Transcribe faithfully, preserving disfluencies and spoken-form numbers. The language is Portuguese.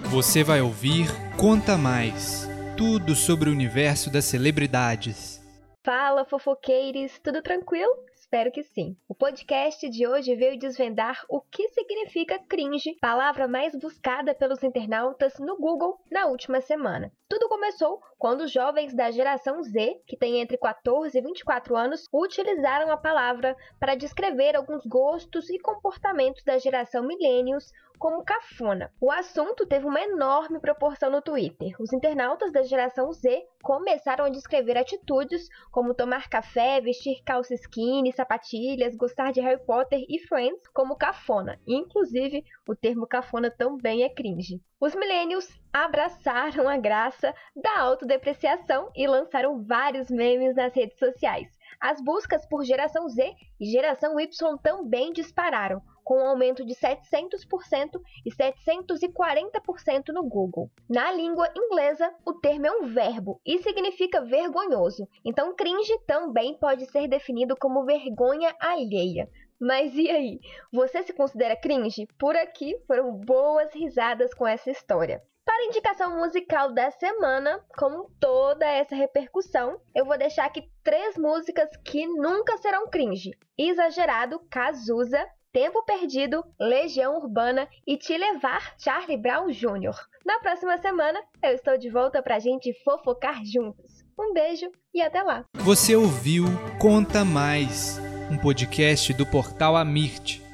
Você vai ouvir Conta Mais, tudo sobre o universo das celebridades. Fala, fofoqueiros, tudo tranquilo? Espero que sim. O podcast de hoje veio desvendar o que significa cringe, palavra mais buscada pelos internautas no Google na última semana. Tudo começou quando os jovens da geração Z, que tem entre quatorze e vinte e quatro anos, utilizaram a palavra para descrever alguns gostos e comportamentos da geração millennials como cafona. O assunto teve uma enorme proporção no Twitter. Os internautas da geração Z começaram a descrever atitudes como tomar café, vestir calça skinny, sapatilhas, gostar de Harry Potter e Friends como cafona. Inclusive, o termo cafona também é cringe. Os millennials abraçaram a graça da autodepreciação e lançaram vários memes nas redes sociais. As buscas por geração Z e geração Y também dispararam, com um aumento de setecentos por cento e setecentos e quarenta por cento no Google. Na língua inglesa, o termo é um verbo e significa vergonhoso, então cringe também pode ser definido como vergonha alheia. Mas e aí? Você se considera cringe? Por aqui foram boas risadas com essa história. Para a indicação musical da semana, como toda essa repercussão, eu vou deixar aqui três músicas que nunca serão cringe: Exagerado, Cazuza, Tempo Perdido, Legião Urbana e Te Levar, Charlie Brown Júnior Na próxima semana, eu estou de volta pra gente fofocar juntos. Um beijo e até lá! Você ouviu Conta Mais, um podcast do portal Amirte.